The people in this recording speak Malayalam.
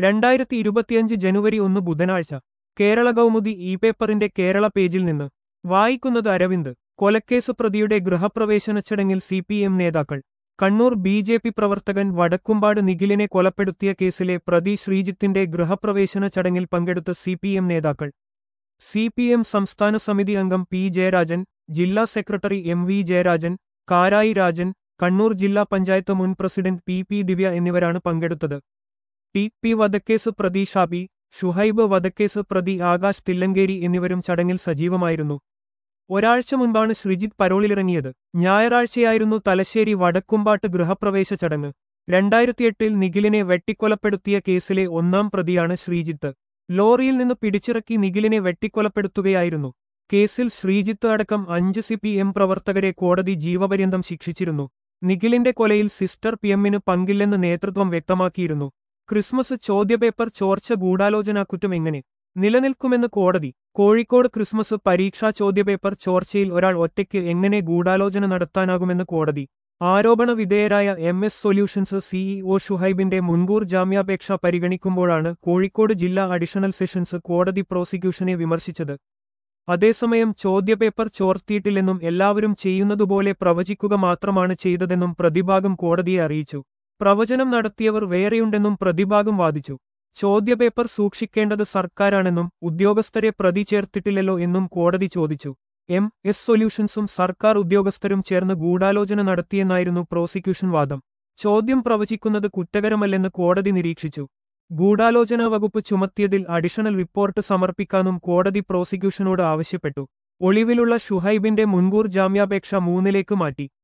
2025 ജനുവരി 1 ബുധനാഴ്ച കേരള കൗമുദി ഇ പേപ്പറിന്റെ കേരള പേജിൽ നിന്ന് വായിക്കുന്നത് അരവിന്ദ്. കൊലക്കേസ് പ്രതിയുടെ ഗൃഹപ്രവേശന ചടങ്ങിൽ CPM നേതാക്കൾ. കണ്ണൂർ BJP പ്രവർത്തകൻ വടക്കുംപാട് നിഖിലിനെ കൊലപ്പെടുത്തിയ കേസിലെ പ്രതി ശ്രീജിത്തിന്റെ ഗൃഹപ്രവേശന ചടങ്ങിൽ പങ്കെടുത്ത CPM നേതാക്കൾ. CPM സംസ്ഥാന സമിതി അംഗം P. ജയരാജൻ, ജില്ലാ സെക്രട്ടറി MV ജയരാജൻ, കാരായി രാജൻ, കണ്ണൂർ ജില്ലാ പഞ്ചായത്ത് മുൻ പ്രസിഡന്റ് PP ദിവ്യ എന്നിവരാണ് പങ്കെടുത്തത്. TP വധക്കേസ് പ്രതി ഷാബി, ഷുഹൈബ് വധക്കേസ് പ്രതി ആകാശ് തില്ലങ്കേരി എന്നിവരും ചടങ്ങിൽ സജീവമായിരുന്നു. ഒരാഴ്ച മുൻപാണ് ശ്രീജിത്ത് പരോളിലിറങ്ങിയത്. ഞായറാഴ്ചയായിരുന്നു തലശ്ശേരി വടക്കുംപാട്ട് ഗൃഹപ്രവേശ ചടങ്ങ്. 2008 നിഖിലിനെ വെട്ടിക്കൊലപ്പെടുത്തിയ കേസിലെ ഒന്നാം പ്രതിയാണ് ശ്രീജിത്ത്. ലോറിയിൽ നിന്ന് പിടിച്ചിറക്കി നിഖിലിനെ വെട്ടിക്കൊലപ്പെടുത്തുകയായിരുന്നു. കേസിൽ ശ്രീജിത്ത് അടക്കം 5 CPM പ്രവർത്തകരെ കോടതി ജീവപര്യന്തം ശിക്ഷിച്ചിരുന്നു. നിഖിലിന്റെ കൊലയിൽ സിസ്റ്റർ PM-ന് പങ്കില്ലെന്ന് നേതൃത്വം വ്യക്തമാക്കിയിരുന്നു. ക്രിസ്മസ് ചോദ്യപേപ്പർ ചോർച്ച ഗൂഢാലോചനാക്കുറ്റം എങ്ങനെ നിലനിൽക്കുമെന്ന് കോടതി. കോഴിക്കോട് ക്രിസ്മസ് പരീക്ഷാ ചോദ്യപേപ്പർ ചോർച്ചയിൽ ഒരാൾ ഒറ്റയ്ക്ക് എങ്ങനെ ഗൂഢാലോചന നടത്താനാകുമെന്ന് കോടതി. ആരോപണ വിധേയരായ MS സൊല്യൂഷൻസ് CEO ഷുഹൈബിന്റെ മുൻകൂർ ജാമ്യാപേക്ഷ പരിഗണിക്കുമ്പോഴാണ് കോഴിക്കോട് ജില്ലാ അഡീഷണൽ സെഷൻസ് കോടതി പ്രോസിക്യൂഷനെ വിമർശിച്ചത്. അതേസമയം ചോദ്യപേപ്പർ ചോർത്തിയിട്ടില്ലെന്നും എല്ലാവരും ചെയ്യുന്നതുപോലെ പ്രവചിക്കുക മാത്രമാണ് ചെയ്തതെന്നും പ്രതിഭാഗം കോടതിയെ അറിയിച്ചു. പ്രവചനം നടത്തിയവർ വേറെയുണ്ടെന്നും പ്രതിഭാഗം വാദിച്ചു. ചോദ്യപേപ്പർ സൂക്ഷിക്കേണ്ടത് സർക്കാരാണെന്നും ഉദ്യോഗസ്ഥരെ പ്രതി ചേർത്തിട്ടില്ലല്ലോ എന്നും കോടതി ചോദിച്ചു. MS സൊല്യൂഷൻസും സർക്കാർ ഉദ്യോഗസ്ഥരും ചേർന്ന് ഗൂഢാലോചന നടത്തിയെന്നായിരുന്നു പ്രോസിക്യൂഷൻ വാദം. ചോദ്യം പ്രവചിക്കുന്നത് കുറ്റകരമല്ലെന്ന് കോടതി നിരീക്ഷിച്ചു. ഗൂഢാലോചനാ വകുപ്പ് ചുമത്തിയതിൽ അഡീഷണൽ റിപ്പോർട്ട് സമർപ്പിക്കാനും കോടതി പ്രോസിക്യൂഷനോട് ആവശ്യപ്പെട്ടു. ഒളിവിലുള്ള ഷുഹൈബിന്റെ മുൻകൂർ ജാമ്യാപേക്ഷ 3ലേക്ക് മാറ്റി.